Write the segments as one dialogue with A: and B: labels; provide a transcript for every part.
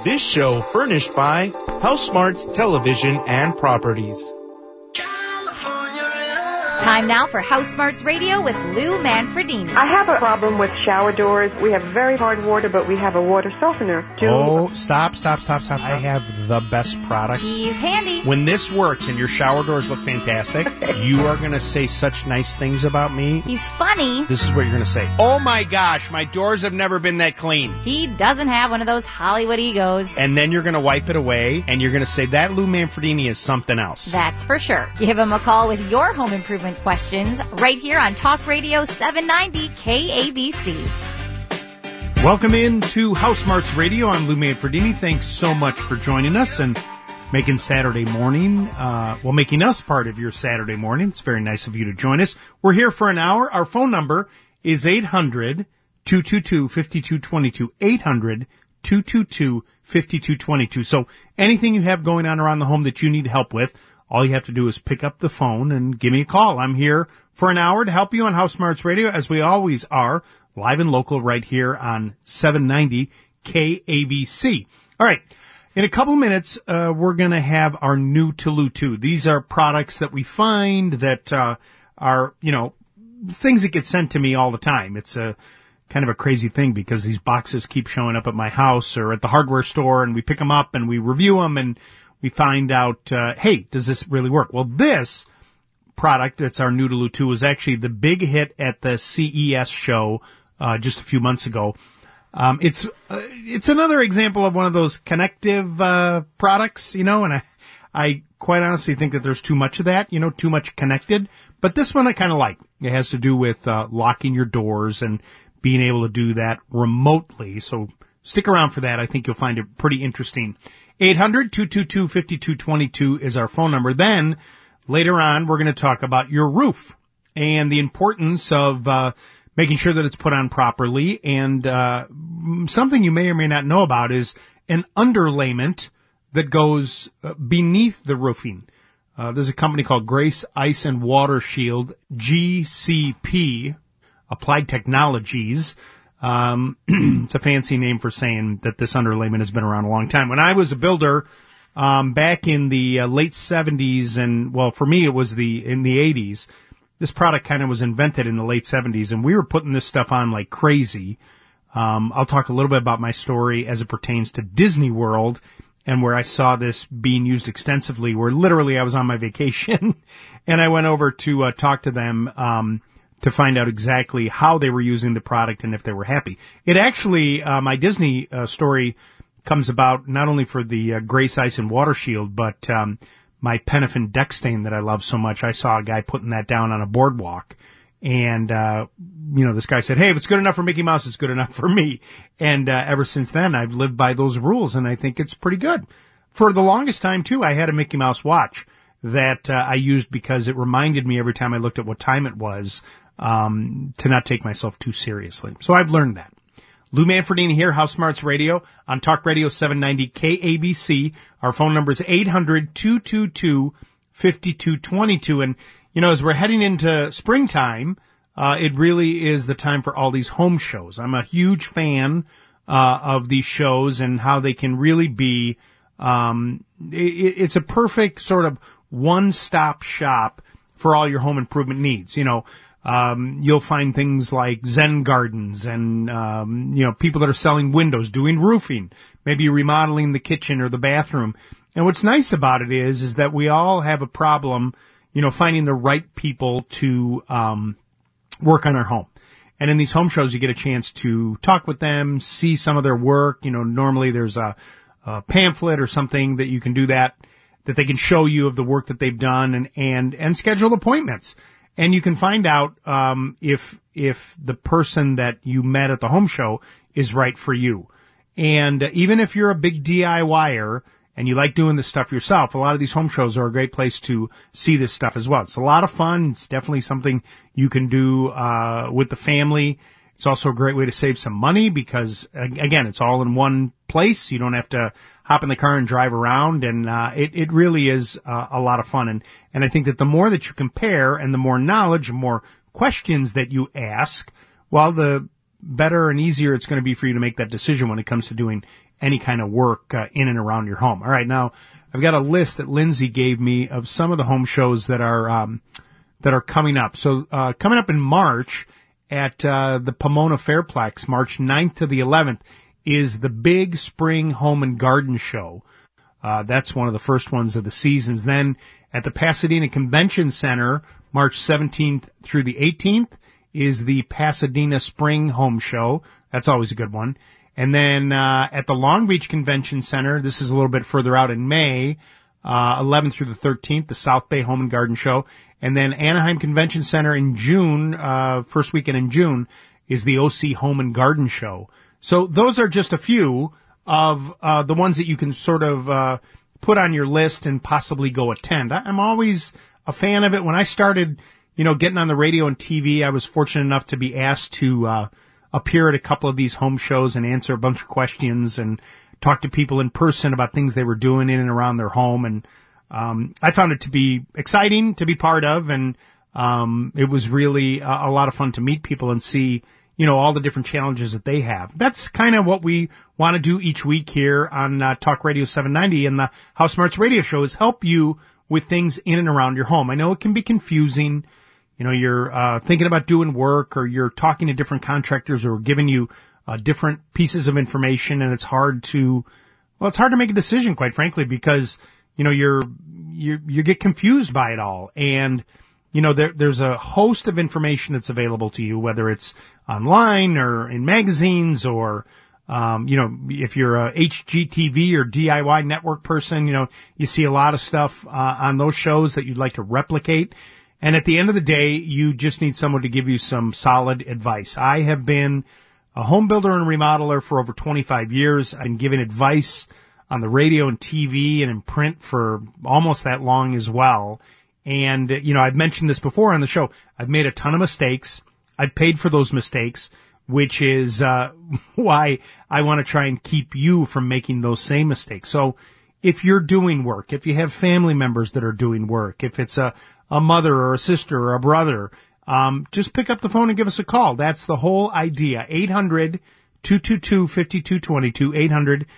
A: This show furnished by House Smarts Television and Properties.
B: Time now for House Smarts Radio with Lou Manfredini.
C: I have a problem with shower doors. We have very hard water, but we have a water softener.
D: Stop. I have the best product.
B: He's handy.
D: When this works and your shower doors look fantastic, you are going to say such nice things about me.
B: He's funny.
D: This is what you're going to say. Oh my gosh, my doors have never been that clean.
B: He doesn't have one of those Hollywood egos.
D: And then you're going to wipe it away, and you're going to say, that Lou Manfredini is something else.
B: That's for sure. Give him a call with your home improvement questions right here on Talk Radio 790 KABC.
E: Welcome in to House Smarts Radio. I'm Lou Manfredini. Thanks so much for joining us and making Saturday morning, making us part of your Saturday morning. It's very nice of you to join us. We're here for an hour. Our phone number is 800-222-5222, 800-222-5222. So anything you have going on around the home that you need help with, all you have to do is pick up the phone and give me a call. I'm here for an hour to help you on House Smarts Radio, as we always are, live and local right here on 790 KABC. All right. In a couple minutes, we're going to have our new to Lou 2. These are products that we find that are, things that get sent to me all the time. It's a kind of a crazy thing because these boxes keep showing up at my house or at the hardware store, and we pick them up and we review them and we find out, hey, does this really work? Well, this product, it's our new to Lou 2, was actually the big hit at the CES show just a few months ago. It's another example of one of those connective products, and I quite honestly think that there's too much of that, too much connected. But this one I kind of like. It has to do with locking your doors and being able to do that remotely. So stick around for that. I think you'll find it pretty interesting. 800-222-5222 is our phone number. Then later on, we're going to talk about your roof and the importance of making sure that it's put on properly. And something you may or may not know about is an underlayment that goes beneath the roofing. There's a company called Grace Ice and Water Shield, GCP, Applied Technologies. It's a fancy name for saying that this underlayment has been around a long time. When I was a builder, back in the late 70s, and well, for me it was in the 80s, this product kind of was invented in the late 70s, and we were putting this stuff on like crazy. I'll talk a little bit about my story as it pertains to Disney World and where I saw this being used extensively, where literally I was on my vacation and I went over to talk to them to find out exactly how they were using the product and if they were happy. It actually, my Disney story comes about not only for the Grace Ice and Water Shield, but my Penafin deck stain that I love so much. I saw a guy putting that down on a boardwalk, and this guy said, hey, if it's good enough for Mickey Mouse, it's good enough for me. And ever since then, I've lived by those rules, and I think it's pretty good. For the longest time, too, I had a Mickey Mouse watch that I used because it reminded me every time I looked at what time it was to not take myself too seriously. So I've learned that. Lou Manfredini here, House Smarts Radio on Talk Radio 790 KABC. Our phone number is 800-222-5222. And, as we're heading into springtime, it really is the time for all these home shows. I'm a huge fan of these shows and how they can really be, it's a perfect sort of one-stop shop for all your home improvement needs. You'll find things like Zen Gardens and, people that are selling windows, doing roofing, maybe remodeling the kitchen or the bathroom. And what's nice about it is that we all have a problem, finding the right people to, work on our home. And in these home shows, you get a chance to talk with them, see some of their work. Normally there's a pamphlet or something that you can do that they can show you of the work that they've done and schedule appointments. And you can find out if the person that you met at the home show is right for you. And even if you're a big DIYer and you like doing this stuff yourself, a lot of these home shows are a great place to see this stuff as well. It's a lot of fun. It's definitely something you can do with the family. It's also a great way to save some money because, again, it's all in one place. You don't have to hop in the car and drive around, and it really is a lot of fun. And I think that the more that you compare and the more knowledge and more questions that you ask, well, the better and easier it's going to be for you to make that decision when it comes to doing any kind of work in and around your home. All right, now I've got a list that Lindsay gave me of some of the home shows that are coming up. So coming up in March at the Pomona Fairplex, March 9th to the 11th, is the Big Spring Home and Garden Show. That's one of the first ones of the seasons. Then at the Pasadena Convention Center, March 17th through the 18th, is the Pasadena Spring Home Show. That's always a good one. And then at the Long Beach Convention Center, this is a little bit further out in May, 11th through the 13th, the South Bay Home and Garden Show. And then Anaheim Convention Center in June, first weekend in June, is the OC Home and Garden Show. So those are just a few of the ones that you can sort of put on your list and possibly go attend. I'm always a fan of it. When I started, getting on the radio and TV, I was fortunate enough to be asked to appear at a couple of these home shows and answer a bunch of questions and talk to people in person about things they were doing in and around their home. And I found it to be exciting to be part of, and it was really a lot of fun to meet people and see, all the different challenges that they have. That's kind of what we want to do each week here on Talk Radio 790 and the House Smarts Radio Show, is help you with things in and around your home. I know it can be confusing. You're thinking about doing work, or you're talking to different contractors who are giving you different pieces of information, and it's hard to make a decision, quite frankly, because you get confused by it all. And there's a host of information that's available to you, whether it's online or in magazines, or if you're a HGTV or DIY network person, you see a lot of stuff on those shows that you'd like to replicate. And at the end of the day, you just need someone to give you some solid advice. I have been a home builder and remodeler for over 25 years. I've been giving advice on the radio and TV and in print for almost that long as well. And, I've mentioned this before on the show. I've made a ton of mistakes. I've paid for those mistakes, which is why I want to try and keep you from making those same mistakes. So if you're doing work, if you have family members that are doing work, if it's a mother or a sister or a brother, just pick up the phone and give us a call. That's the whole idea. 800-222-5222,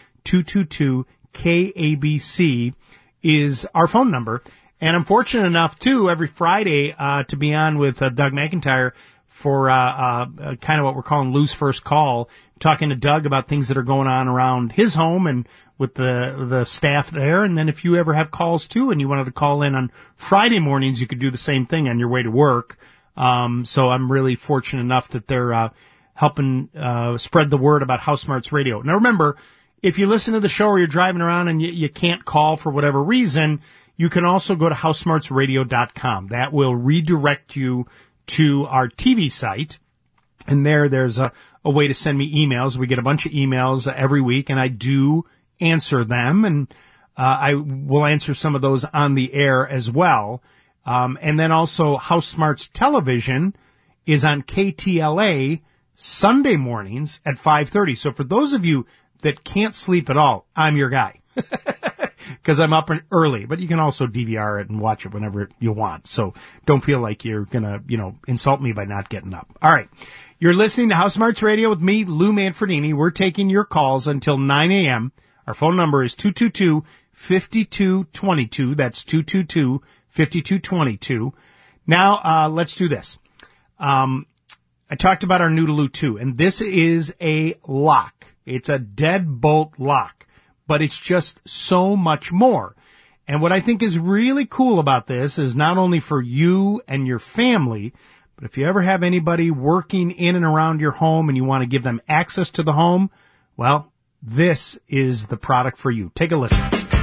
E: 800-222-KABC is our phone number. And I'm fortunate enough, too, every Friday to be on with Doug McIntyre for kind of what we're calling Lou's First Call, talking to Doug about things that are going on around his home and with the staff there. And then if you ever have calls, too, and you wanted to call in on Friday mornings, you could do the same thing on your way to work. So I'm really fortunate enough that they're helping spread the word about House Smarts Radio. Now, remember, if you listen to the show or you're driving around and you can't call for whatever reason, you can also go to housesmartsradio.com. That will redirect you to our TV site. And there's a way to send me emails. We get a bunch of emails every week, and I do answer them, and I will answer some of those on the air as well. And then also House Smarts Television is on KTLA Sunday mornings at 5:30. So for those of you that can't sleep at all, I'm your guy. Because I'm up early, but you can also DVR it and watch it whenever you want. So don't feel like you're going to, insult me by not getting up. All right. You're listening to House Smarts Radio with me, Lou Manfredini. We're taking your calls until 9 a.m. Our phone number is 222-5222. That's 222-5222. Now, let's do this. I talked about our Noodaloo 2, and this is a lock. It's a deadbolt lock, but it's just so much more. And what I think is really cool about this is not only for you and your family, but if you ever have anybody working in and around your home and you want to give them access to the home, well, this is the product for you. Take a listen.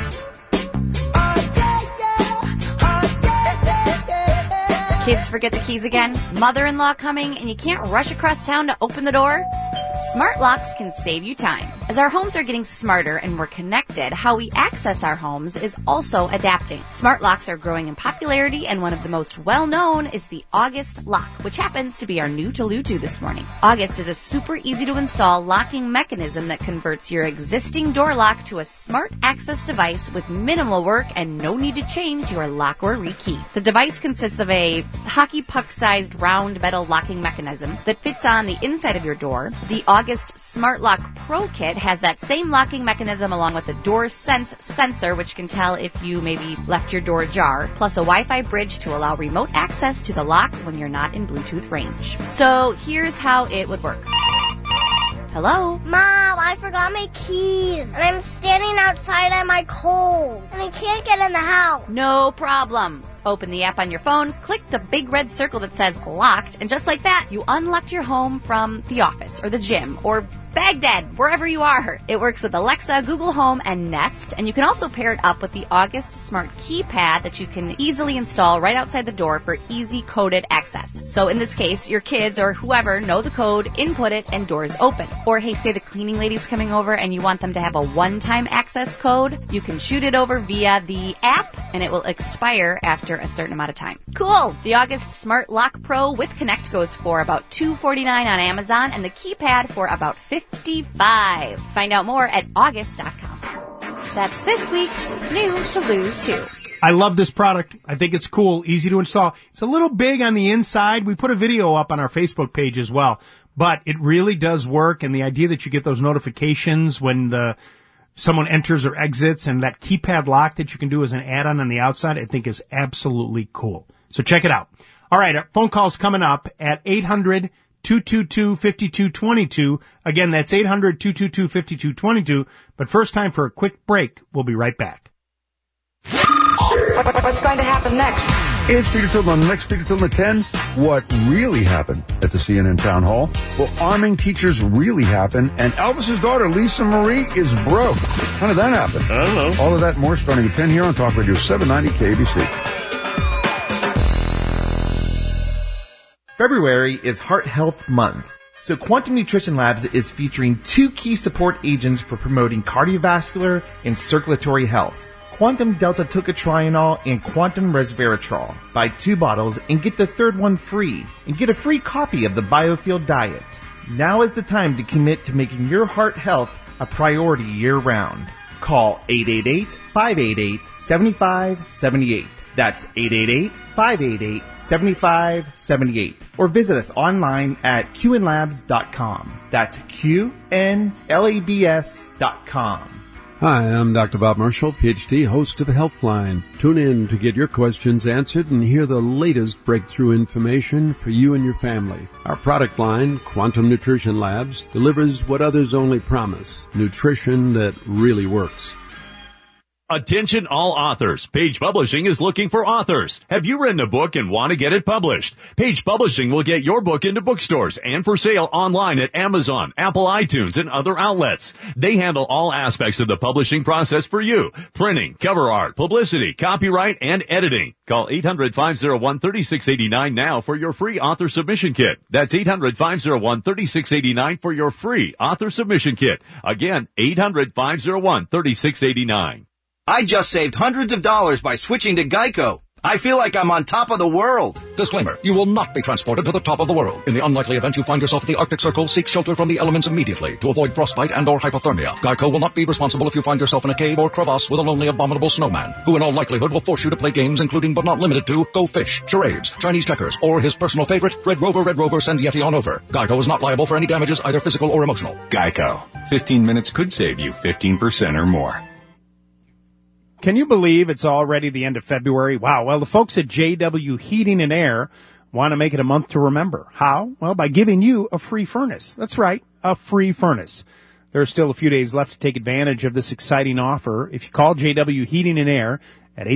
B: Kids forget the keys again? Mother-in-law coming and you can't rush across town to open the door? Smart locks can save you time. As our homes are getting smarter and more connected, how we access our homes is also adapting. Smart locks are growing in popularity, and one of the most well-known is the August lock, which happens to be our new to Lou 2 this morning. August is a super easy-to-install locking mechanism that converts your existing door lock to a smart access device with minimal work and no need to change your lock or rekey. The device consists of a hockey puck-sized round metal locking mechanism that fits on the inside of your door. The August Smart Lock Pro Kit It has that same locking mechanism along with the door sense sensor, which can tell if you maybe left your door ajar, plus a Wi-Fi bridge to allow remote access to the lock when you're not in Bluetooth range. So here's how it would work. Hello?
F: Mom, I forgot my keys, and I'm standing outside and I'm cold, and I can't get in the house.
B: No problem. Open the app on your phone, click the big red circle that says locked, and just like that, you unlocked your home from the office or the gym or Baghdad, wherever you are. It works with Alexa, Google Home, and Nest, and you can also pair it up with the August Smart Keypad that you can easily install right outside the door for easy coded access. So in this case, your kids or whoever know the code, input it, and doors open. Or hey, say the cleaning lady's coming over and you want them to have a one-time access code, you can shoot it over via the app, and it will expire after a certain amount of time. Cool! The August Smart Lock Pro with Connect goes for about $249 on Amazon, and the keypad for about $55. Find out more at august.com. That's this week's New to Lose 2.
E: I love this product. I think it's cool, easy to install. It's a little big on the inside. We put a video up on our Facebook page as well, but it really does work. And the idea that you get those notifications when someone enters or exits, and that keypad lock that you can do as an add-on on the outside, I think is absolutely cool. So check it out. All right, our phone call's coming up at 800-222-5222. Again, that's 800-222-5222. But first time for a quick break. We'll be right back.
C: What's going to happen next?
G: It's Peter Tilden on the next Peter Tilden at 10. What really happened at the CNN Town Hall? Well, arming teachers really happened, and Elvis's daughter, Lisa Marie, is broke. How did that happen?
H: I don't know.
G: All of that and more starting at 10 here on Talk Radio 790 KBC.
A: February is Heart Health Month, so Quantum Nutrition Labs is featuring 2 key support agents for promoting cardiovascular and circulatory health. Quantum Delta Tocotrienol and Quantum Resveratrol. Buy 2 bottles and get the 3rd one free, and get a free copy of the Biofield Diet. Now is the time to commit to making your heart health a priority year-round. Call 888-588-7578. That's 888-588-7578. Or visit us online at qnlabs.com. That's QNLABS.com.
I: Hi, I'm Dr. Bob Marshall, PhD, host of Healthline. Tune in to get your questions answered and hear the latest breakthrough information for you and your family. Our product line, Quantum Nutrition Labs, delivers what others only promise, nutrition that really works.
H: Attention all authors. Page Publishing is looking for authors. Have you written a book and want to get it published? Page Publishing will get your book into bookstores and for sale online at Amazon, Apple iTunes, and other outlets. They handle all aspects of the publishing process for you. Printing, cover art, publicity, copyright, and editing. Call 800-501-3689 now for your free author submission kit. That's 800-501-3689 for your free author submission kit. Again, 800-501-3689.
J: I just saved hundreds of dollars by switching to Geico. I feel like I'm on top of the world.
K: Disclaimer, you will not be transported to the top of the world. In the unlikely event you find yourself at the Arctic Circle, seek shelter from the elements immediately to avoid frostbite and or hypothermia. Geico will not be responsible if you find yourself in a cave or crevasse with a lonely abominable snowman, who in all likelihood will force you to play games including but not limited to Go Fish, charades, Chinese checkers, or his personal favorite, Red Rover, send Yeti on over. Geico is not liable for any damages, either physical or emotional.
L: Geico. 15 minutes could save you 15% or more.
E: Can you believe it's already the end of February? Wow. Well, the folks at JW Heating and Air want to make it a month to remember. How? Well, by giving you a free furnace. That's right, a free furnace. There are still a few days left to take advantage of this exciting offer. If you call JW Heating and Air at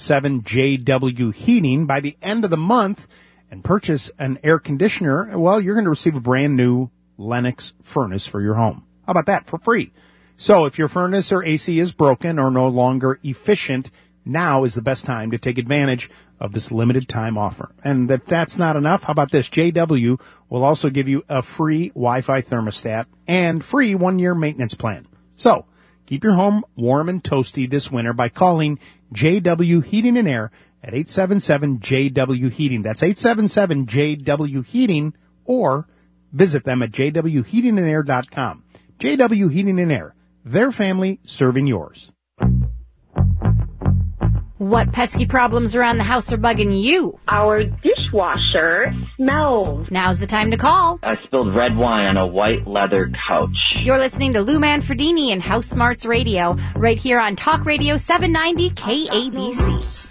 E: 877-JW Heating by the end of the month and purchase an air conditioner, well, you're going to receive a brand new Lennox furnace for your home. How about that? For free. So if your furnace or AC is broken or no longer efficient, now is the best time to take advantage of this limited time offer. And if that's not enough, how about this? JW will also give you a free Wi-Fi thermostat and free 1-year maintenance plan. So keep your home warm and toasty this winter by calling JW Heating and Air at 877-JW Heating. That's 877-JW Heating, or visit them at jwheatingandair.com. JW Heating and Air. Their family serving yours.
B: What pesky problems around the house are bugging you?
C: Our dishwasher
M: dishwasher smells.
B: Now's the time to call.
N: I spilled red wine on a white leather couch.
B: You're listening to Lou Manfredini and House Smarts Radio, right here on Talk Radio 790 KABC.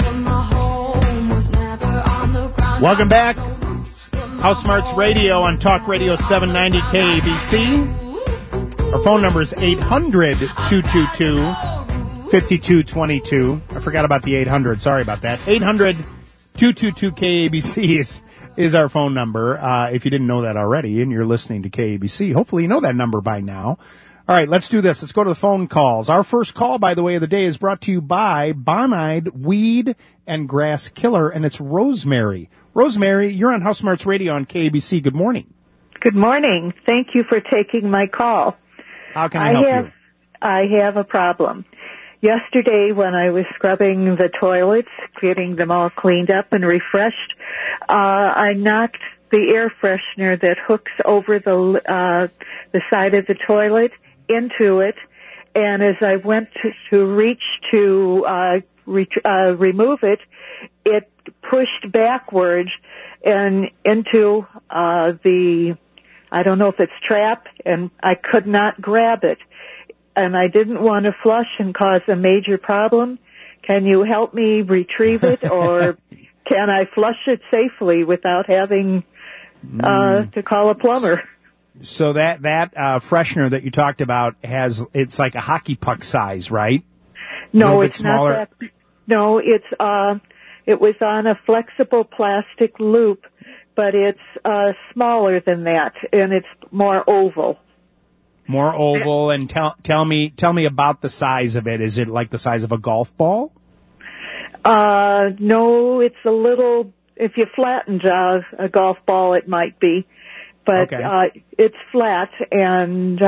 E: Welcome back. House Smarts Radio on Talk Radio 790 KABC. Our phone number is 800-222-5222. I forgot about the 800. Sorry about that. 800-222-KABC is our phone number. If you didn't know that already and you're listening to KABC, hopefully you know that number by now. All right, let's do this. Let's go to the phone calls. Our first call, by the way, of the day is brought to you by Bonide Weed and Grass Killer, and it's Rosemary. Rosemary, you're on House Smarts Radio on KABC. Good morning.
O: Good morning. Thank you for taking my call.
E: How can I help you?
O: I have a problem. Yesterday when I was scrubbing the toilets, getting them all cleaned up and refreshed, I knocked the air freshener that hooks over the side of the toilet into it, and as I went to reach to remove it, it pushed backwards and into I don't know if it's trapped, and I could not grab it. And I didn't want to flush and cause a major problem. Can you help me retrieve it, or can I flush it safely without having to call a plumber?
E: So that freshener that you talked about it's like a hockey puck size, right?
O: No, it's not that. No, it was on a flexible plastic loop, but it's smaller than that, and it's more oval.
E: More oval, and tell me about the size of it. Is it like the size of a golf ball?
O: No, it's a little. If you flattened a golf ball, it might be, but okay. It's flat, and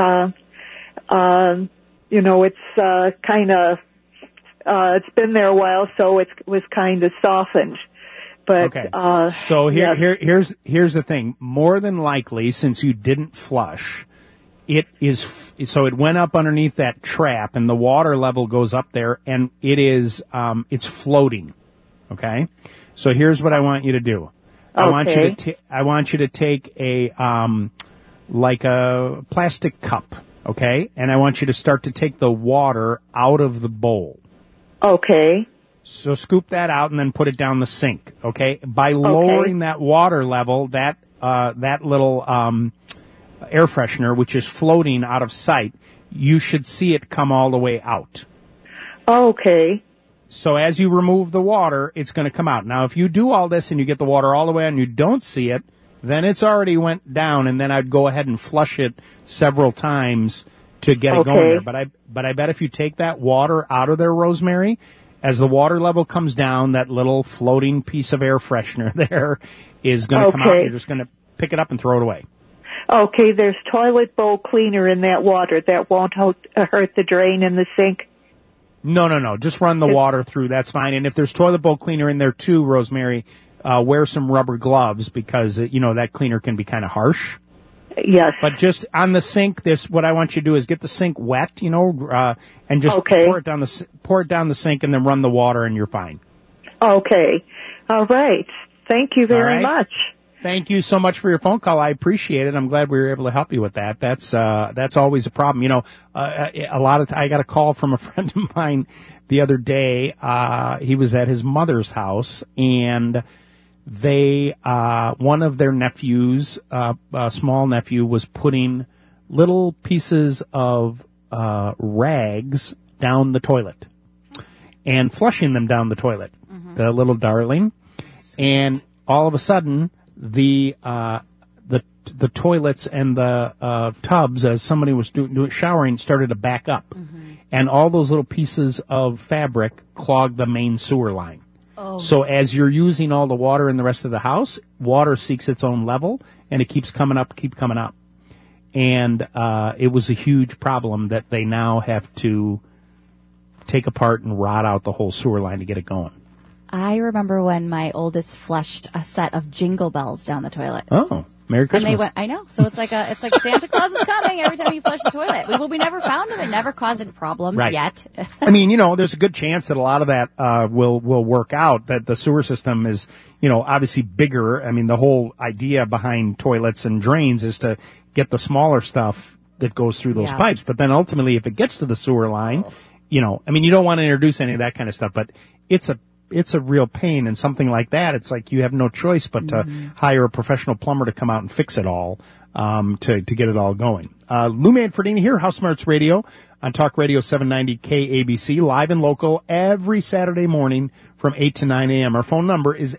O: it's kind of. It's been there a while, so it was kind of softened. But
E: okay. So here's the thing. More than likely, since you didn't flush, it went up underneath that trap, and the water level goes up there, and it's floating. Okay. So here's what I want you to do.
O: Okay.
E: I want you to take a like a plastic cup, okay, and I want you to start to take the water out of the bowl.
O: Okay.
E: So scoop that out and then put it down the sink, okay? By lowering that water level, that little air freshener, which is floating out of sight, you should see it come all the way out.
O: Okay.
E: So as you remove the water, it's going to come out. Now, if you do all this and you get the water all the way out and you don't see it, then it's already went down, and then I'd go ahead and flush it several times to get it going there. But I bet if you take that water out of there, Rosemary, as the water level comes down, that little floating piece of air freshener there is going to come out. You're just going to pick it up and throw it away.
O: Okay, there's toilet bowl cleaner in that water. That won't hurt the drain in the sink?
E: No. Just run the water through. That's fine. And if there's toilet bowl cleaner in there too, Rosemary, wear some rubber gloves because, that cleaner can be kind of harsh.
O: Yes.
E: But just on the sink, what I want you to do is get the sink wet, and just pour it down the sink and then run the water and you're fine.
O: Okay. All right. Thank you very much.
E: Thank you so much for your phone call. I appreciate it. I'm glad we were able to help you with that. That's always a problem. I got a call from a friend of mine the other day. He was at his mother's house, and one of their nephews, a small nephew, was putting little pieces of rags down the toilet and flushing them down the toilet. Mm-hmm. The little darling. Sweet. And all of a sudden, the toilets and the tubs, as somebody was showering, started to back up. Mm-hmm. And all those little pieces of fabric clogged the main sewer line. Oh. So as you're using all the water in the rest of the house, water seeks its own level, and it keeps coming up. And it was a huge problem that they now have to take apart and rot out the whole sewer line to get it going.
B: I remember when my oldest flushed a set of Jingle Bells down the toilet.
E: Oh, Merry Christmas.
B: And they went, I know. So it's like Santa Claus is coming every time you flush the toilet. We never found them. It never caused any problems yet.
E: I mean, there's a good chance that a lot of that will work out, that the sewer system is, obviously bigger. I mean, the whole idea behind toilets and drains is to get the smaller stuff that goes through those pipes. But then ultimately, if it gets to the sewer line, you don't want to introduce any of that kind of stuff, but it's a real pain, and something like that, it's like you have no choice but to hire a professional plumber to come out and fix it all, to get it all going. Lou Manfredini here, House Smarts Radio on Talk Radio 790 KABC, live and local every Saturday morning from 8 to 9 a.m. Our phone number is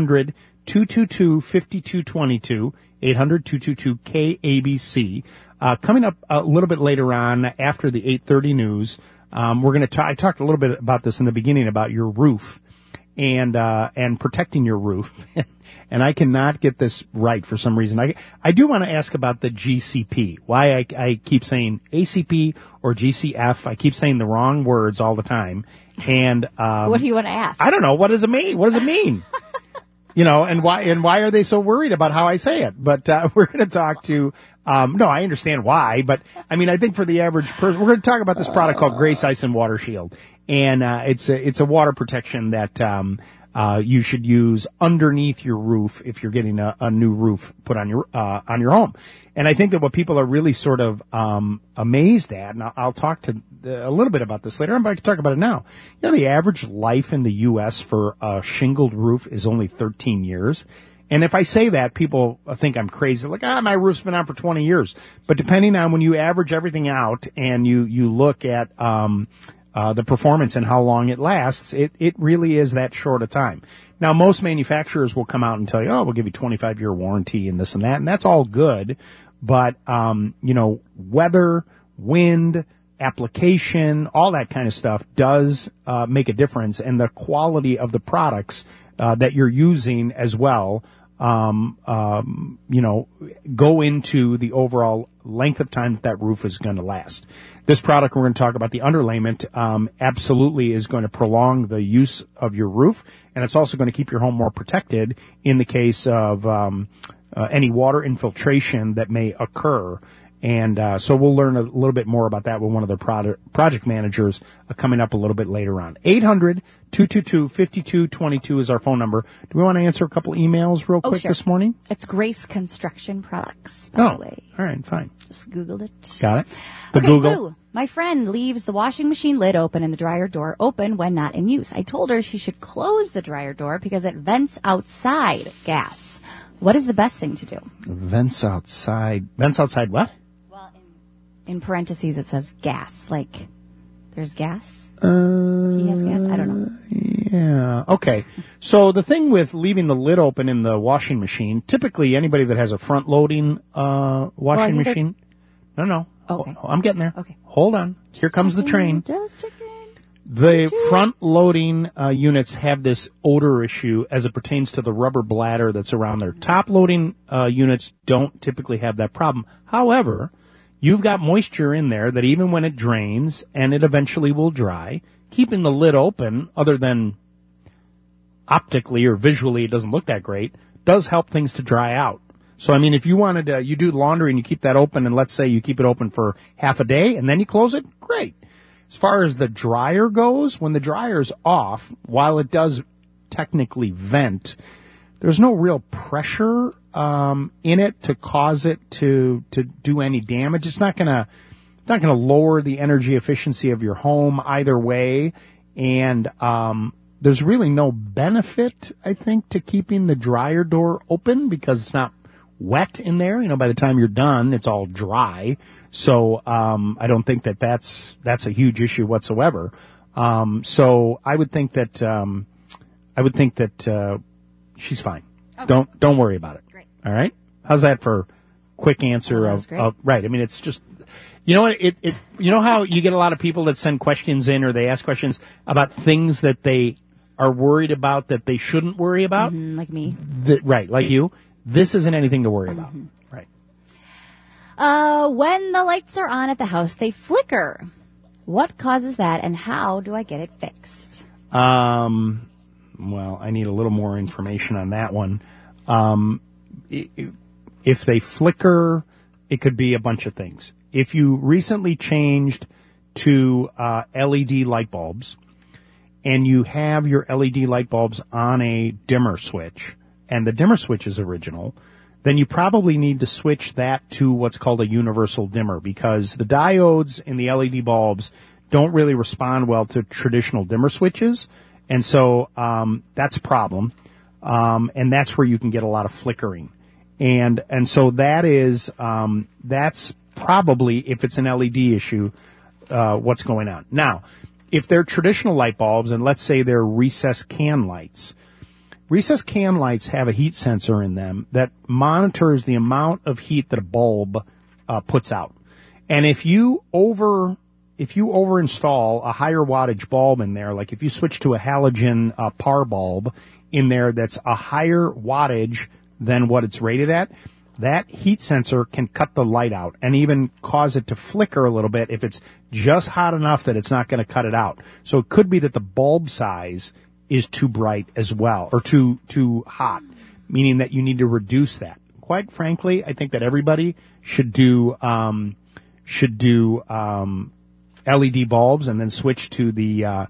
E: 800-222-5222, 800-222-KABC. Coming up a little bit later on after the 8:30 news, we're going to I talked a little bit about this in the beginning about your roof and protecting your roof. And I cannot get this right for some reason. I do want to ask about the GCP. Why I keep saying ACP or GCF. I keep saying the wrong words all the time. And
B: what do you want to ask?
E: I don't know. What does it mean? What does it mean? And why are they so worried about how I say it? But we're going to talk to no, I understand why, but I mean, I think for the average person, we're going to talk about this product called Grace Ice and Water Shield. And it's a water protection that you should use underneath your roof if you're getting a new roof put on your home. And I think that what people are really sort of amazed at, and I'll talk to a little bit about this later on, but I can talk about it now. The average life in the U.S. for a shingled roof is only 13 years. And if I say that, people think I'm crazy. Like, my roof's been on for 20 years. But depending on when you average everything out and you look at the performance and how long it lasts, it really is that short a time. Now, most manufacturers will come out and tell you, we'll give you 25-year warranty and this and that, and that's all good. But, weather, wind, application, all that kind of stuff does make a difference, and the quality of the products that you're using as well, go into the overall length of time that roof is going to last. This product we're going to talk about, the underlayment, absolutely is going to prolong the use of your roof, and it's also going to keep your home more protected in the case of any water infiltration that may occur. And so we'll learn a little bit more about that with one of the project managers coming up a little bit later on. 800-222-5222 is our phone number. Do we want to answer a couple emails real quick this morning?
B: It's Grace Construction Products, by the way.
E: All right, fine.
B: Just Googled it.
E: Got it.
B: Google. Lou, my friend leaves the washing machine lid open and the dryer door open when not in use. I told her she should close the dryer door because it vents outside gas. What is the best thing to do?
E: Vents outside. Vents outside what?
B: In parentheses, it says gas. Like, there's gas? He has gas? I don't know.
E: Yeah. Okay. So the thing with leaving the lid open in the washing machine, typically anybody that has a front-loading washing machine. No.
B: Okay.
E: I'm getting there.
B: Okay.
E: Hold on. Here comes the train.
B: Just checking.
E: The front-loading units have this odor issue as it pertains to the rubber bladder that's around there. Top-loading units don't typically have that problem. However, you've got moisture in there that even when it drains, and it eventually will dry, keeping the lid open, other than optically or visually it doesn't look that great, does help things to dry out. So, I mean, if you wanted to, you do laundry and you keep that open, and let's say you keep it open for half a day, and then you close it, great. As far as the dryer goes, when the dryer's off, while it does technically vent, there's no real pressure in it to cause it to do any damage. It's not gonna lower the energy efficiency of your home either way, and there's really no benefit, I think, to keeping the dryer door open because it's not wet in there. By the time you're done, it's all dry. So I don't think that's a huge issue whatsoever. So I would think that she's fine. Okay. Don't worry about it.
B: Great.
E: All right. How's that for quick answer of right? I mean, it's just, you know what, you know how you get a lot of people that send questions in or they ask questions about things that they are worried about that they shouldn't worry about?
B: Mm-hmm, like me.
E: Right, like you. This isn't anything to worry about. Right.
B: When the lights are on at the house, they flicker. What causes that and how do I get it fixed?
E: well, I need a little more information on that one. If they flicker, it could be a bunch of things. If you recently changed to LED light bulbs and you have your LED light bulbs on a dimmer switch and the dimmer switch is original, then you probably need to switch that to what's called a universal dimmer, because the diodes in the LED bulbs don't really respond well to traditional dimmer switches. And so that's a problem. And that's where you can get a lot of flickering. And so that is that's probably, if it's an LED issue, what's going on. Now, if they're traditional light bulbs, and let's say they're recessed can lights have a heat sensor in them that monitors the amount of heat that a bulb puts out. And if you over-install a higher wattage bulb in there, like if you switch to a halogen PAR bulb in there that's a higher wattage than what it's rated at, that heat sensor can cut the light out and even cause it to flicker a little bit if it's just hot enough that it's not going to cut it out. So it could be that the bulb size is too bright as well, or too hot, meaning that you need to reduce that. Quite frankly, I think that everybody should do LED bulbs and then switch to the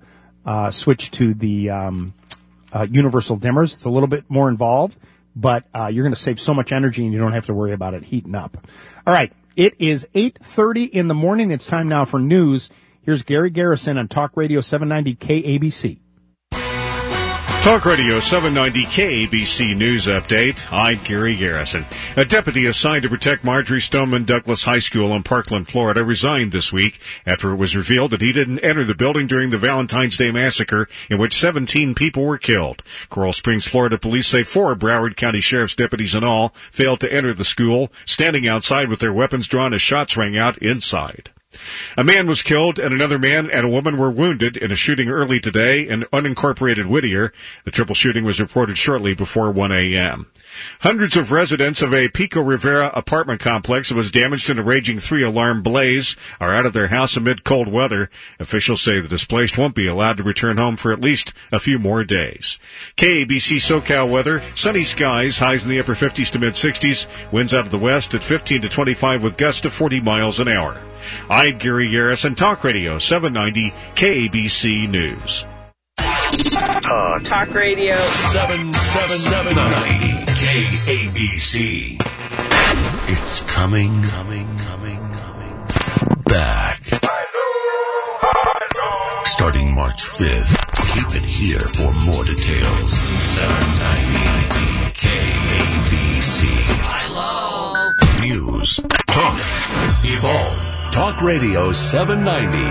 E: universal dimmers. It's a little bit more involved, but you're going to save so much energy and you don't have to worry about it heating up. All right, it is 8:30 in the morning. It's time now for news. Here's Gary Garrison on Talk Radio 790 KABC.
P: Talk Radio 790 KABC News Update. I'm Gary Garrison. A deputy assigned to protect Marjory Stoneman Douglas High School in Parkland, Florida, resigned this week after it was revealed that he didn't enter the building during the Valentine's Day massacre in which 17 people were killed. Coral Springs, Florida police say 4 Broward County Sheriff's deputies in all failed to enter the school, standing outside with their weapons drawn as shots rang out inside. A man was killed and another man and a woman were wounded in a shooting early today in unincorporated Whittier. The triple shooting was reported shortly before 1 a.m. Hundreds of residents of a Pico Rivera apartment complex that was damaged in a raging 3-alarm blaze are out of their house amid cold weather. Officials say the displaced won't be allowed to return home for at least a few more days. KABC SoCal weather, sunny skies, highs in the upper 50s to mid-60s, winds out of the west at 15 to 25 with gusts to 40 miles an hour. I'm Gary Garrison, Talk Radio 790 KABC News.
M: Talk Radio
K: 790 KABC. It's coming back. Starting March 5th. Keep it here for more details. 790 KABC. Hello. News. Talk. Evolve. Talk Radio 790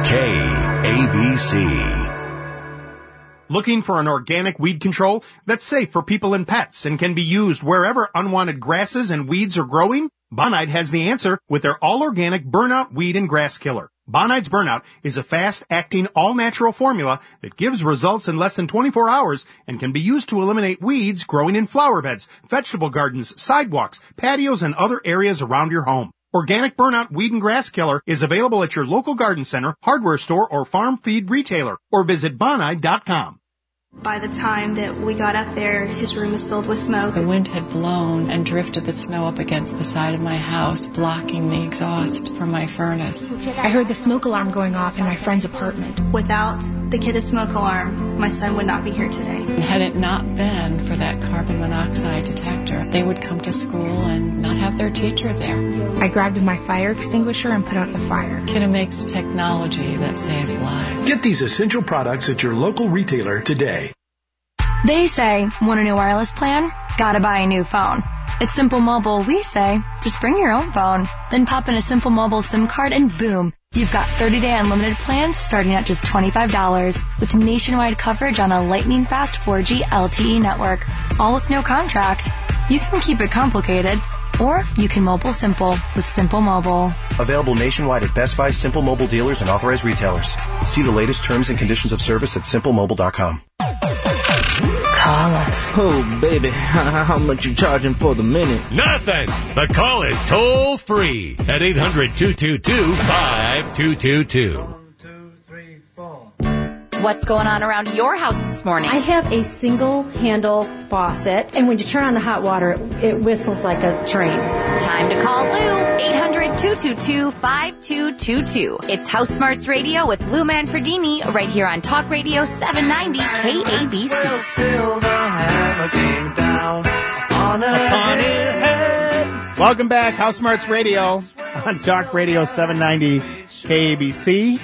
K: KABC.
E: Looking for an organic weed control that's safe for people and pets and can be used wherever unwanted grasses and weeds are growing? Bonide has the answer with their all-organic Burnout Weed and Grass Killer. Bonide's Burnout is a fast-acting, all-natural formula that gives results in less than 24 hours and can be used to eliminate weeds growing in flower beds, vegetable gardens, sidewalks, patios, and other areas around your home. Organic Burnout Weed and Grass Killer is available at your local garden center, hardware store, or farm feed retailer, or visit Bonide.com.
Q: By the time that we got up there, his room was filled with smoke.
R: The wind had blown and drifted the snow up against the side of my house, blocking the exhaust from my furnace.
S: I heard the smoke alarm going off in my friend's apartment.
Q: Without the kid's smoke alarm, my son would not be here today.
R: And had it not been for that carbon monoxide detector, they would come to school and not have their teacher there.
S: I grabbed my fire extinguisher and put out the fire.
R: Kidda makes technology that saves lives.
T: Get these essential products at your local retailer today.
U: They say, want a new wireless plan? Gotta buy a new phone. At Simple Mobile, we say, just bring your own phone. Then pop in a Simple Mobile SIM card and boom, you've got 30-day unlimited plans starting at just $25 with nationwide coverage on a lightning-fast 4G LTE network, all with no contract. You can keep it complicated, or you can mobile simple with Simple Mobile.
V: Available nationwide at Best Buy, Simple Mobile dealers, and authorized retailers. See the latest terms and conditions of service at simplemobile.com.
W: Call us. Oh, baby, how much you charging for the minute?
H: Nothing. The call is toll free at 800-222-5222.
W: 1, 2, 3, 4.
B: What's going on around your house this morning?
D: I have a single handle faucet, and when you turn on the hot water, it whistles like a train.
B: Time to call Lou, 800-222-5222. It's House Smarts Radio with Lou Manfredini right here on Talk Radio 790 KABC.
E: Welcome back, House Smarts Radio on Talk Radio 790 KABC,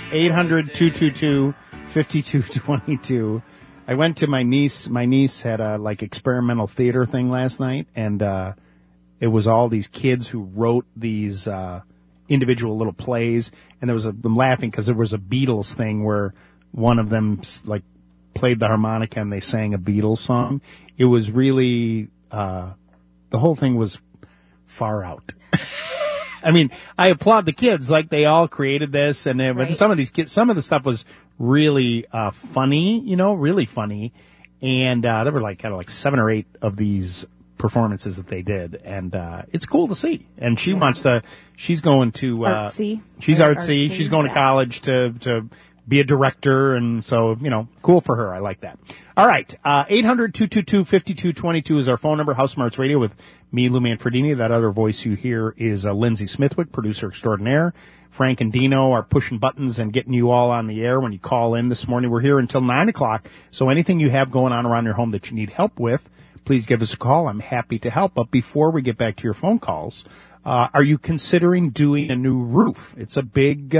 E: 800-222-5222. I went to my niece. My niece had a experimental theater thing last night, and it was all these kids who wrote these individual little plays. And I'm laughing because there was a Beatles thing where one of them played the harmonica and they sang a Beatles song. It was really the whole thing was far out. I mean, I applaud the kids, they all created this, and right. Some of these kids, some of the stuff was really funny, really funny, and there were kind of 7 or 8 of these performances that they did, and it's cool to see. And she wants to, she's going to
B: artsy.
E: She's artsy. She's going to college to be a director, and so, cool for her. I like that. All right, 800-222-5222 is our phone number. House Smarts Radio with me, Lou Manfredini. That other voice you hear is Lindsay Smithwick, producer extraordinaire. Frank and Dino are pushing buttons and getting you all on the air when you call in this morning. We're here until 9 o'clock, so anything you have going on around your home that you need help with, please give us a call. I'm happy to help. But before we get back to your phone calls, are you considering doing a new roof? It's a big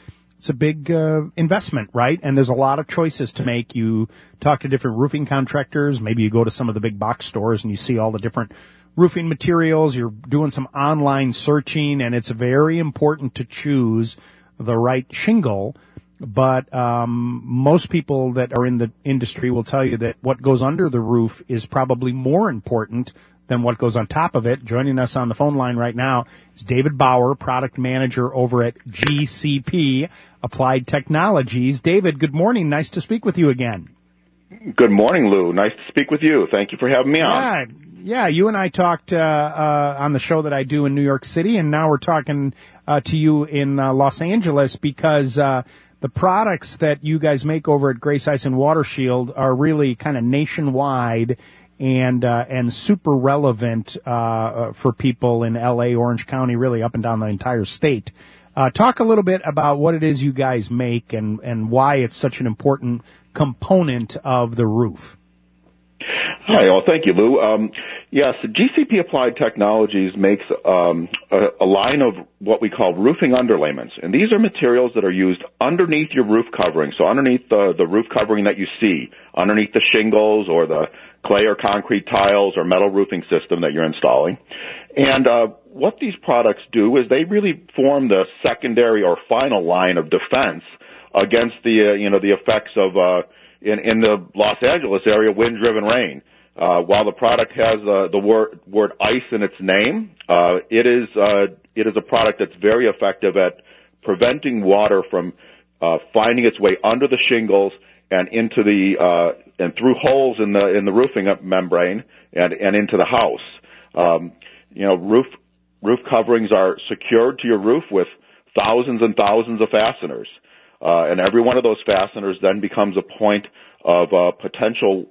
E: investment, right? And there's a lot of choices to make. You talk to different roofing contractors. Maybe you go to some of the big box stores and you see all the different roofing materials. You're doing some online searching, and it's very important to choose the right shingle. But most people that are in the industry will tell you that what goes under the roof is probably more important than what goes on top of it. Joining us on the phone line right now is David Bauer, product manager over at GCP Applied Technologies. David, good morning. Nice to speak with you again.
F: Good morning, Lou. Nice to speak with you. Thank you for having me on.
E: Yeah, you and I talked on the show that I do in New York City, and now we're talking to you in Los Angeles because the products that you guys make over at Grace Ice and Water Shield are really kind of nationwide and super relevant for people in L.A., Orange County, really up and down the entire state. Talk a little bit about what it is you guys make and why it's such an important component of the roof.
F: Hi, well, thank you, Lou. Yes, GCP Applied Technologies makes a line of what we call roofing underlayments, and these are materials that are used underneath your roof covering, so underneath the roof covering that you see, underneath the shingles or the clay or concrete tiles or metal roofing system that you're installing. And what these products do is they really form the secondary or final line of defense against the effects of in the Los Angeles area, wind-driven rain. While the product has the word ice in its name, it is a product that's very effective at preventing water from finding its way under the shingles and into and through holes in the roofing membrane and into the house. Roof coverings are secured to your roof with thousands and thousands of fasteners. And every one of those fasteners then becomes a point of potential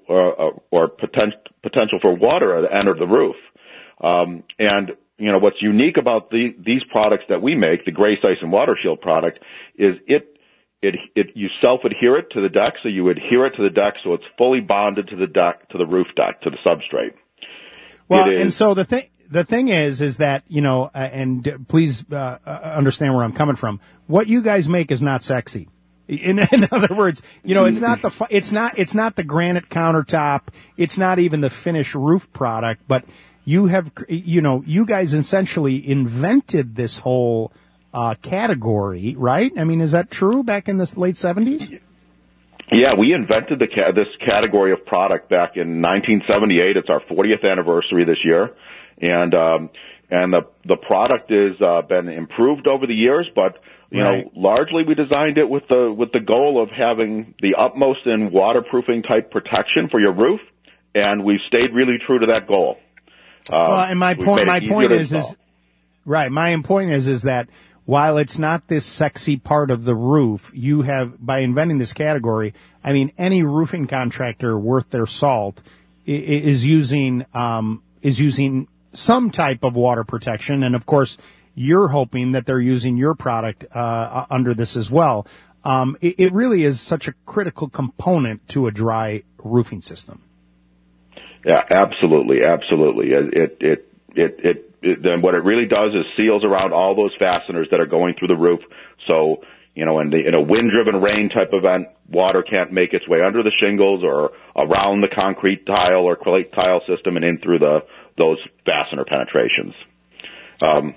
F: for water to enter the roof. And what's unique about these products that we make, the Grace Ice and Water Shield product, is you self-adhere it to the deck, so you adhere it to the deck, so it's fully bonded to the deck, to the roof deck, to the substrate.
E: Well, and so the thing is that, and please understand where I'm coming from. What you guys make is not sexy. In other words, it's not the granite countertop. It's not even the finished roof product, but you guys essentially invented this whole category, right? I mean, is that true back in the late 70s?
F: Yeah, we invented this category of product back in 1978. It's our 40th anniversary this year. And the product has been improved over the years, but largely we designed it with the goal of having the utmost in waterproofing type protection for your roof, and we've stayed really true to that goal.
E: And my point is that while it's not this sexy part of the roof, you have, by inventing this category, I mean, any roofing contractor worth their salt is using some type of water protection. And of course, you're hoping that they're using your product, under this as well. It really is such a critical component to a dry roofing system.
F: Yeah, absolutely. Absolutely. Then what it really does is seals around all those fasteners that are going through the roof. So, in a wind-driven rain type event, water can't make its way under the shingles or around the concrete tile or clay tile system and in through those fastener penetrations. And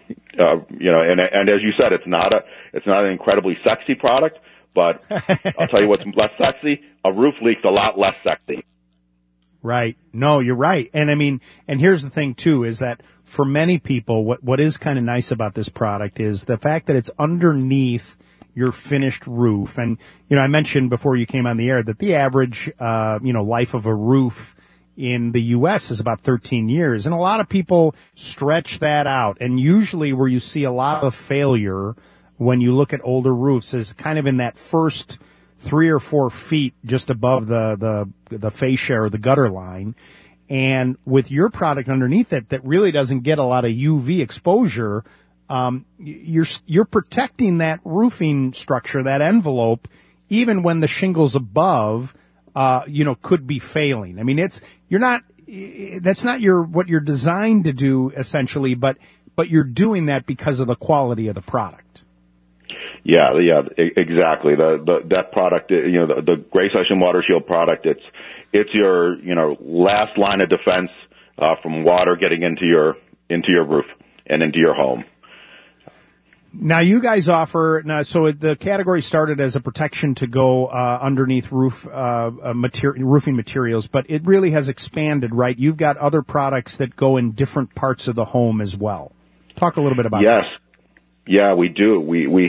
F: as you said, it's not an incredibly sexy product, but I'll tell you what's less sexy. A roof leak's a lot less sexy.
E: Right. No, you're right. And I mean, and here's the thing too, is that for many people, what is kind of nice about this product is the fact that it's underneath your finished roof. And, I mentioned before you came on the air that the average, life of a roof in the U.S. is about 13 years. And a lot of people stretch that out. And usually where you see a lot of failure when you look at older roofs is kind of in that first 3 or 4 feet just above the fascia or the gutter line. And with your product underneath it that really doesn't get a lot of UV exposure, you're protecting that roofing structure, that envelope, even when the shingles above, could be failing. I mean, that's not what you're designed to do essentially, but you're doing that because of the quality of the product.
F: Yeah, exactly. That product, the Grace Ice and Water Shield product, it's your, last line of defense, from water getting into your roof and into your home.
E: Now you guys offer, so the category started as a protection to go, underneath roofing materials, but it really has expanded, right? You've got other products that go in different parts of the home as well. Talk a little bit about that.
F: Yes. Yeah, we do. We've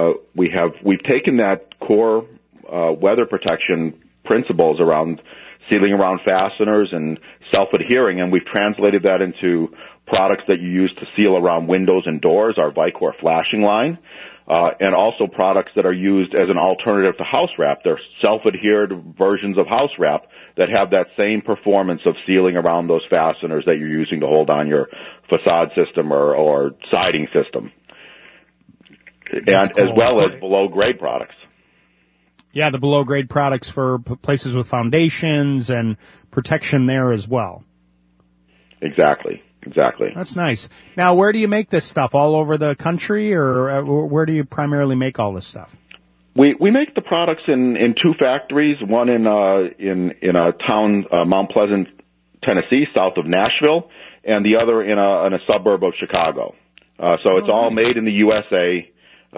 F: taken that core weather protection principles around sealing around fasteners and self-adhering, and we've translated that into products that you use to seal around windows and doors, our Vicor flashing line, and also products that are used as an alternative to house wrap. They're self-adhered versions of house wrap that have that same performance of sealing around those fasteners that you're using to hold on your facade system or siding system.
E: That's cool.
F: As well as below-grade products.
E: Yeah, the below-grade products for places with foundations and protection there as well.
F: Exactly.
E: That's nice. Now, where do you make this stuff? All over the country, or where do you primarily make all this stuff?
F: We make the products in 2 factories. One in a town, Mount Pleasant, Tennessee, south of Nashville, and the other in a suburb of Chicago. So it's all made in the USA.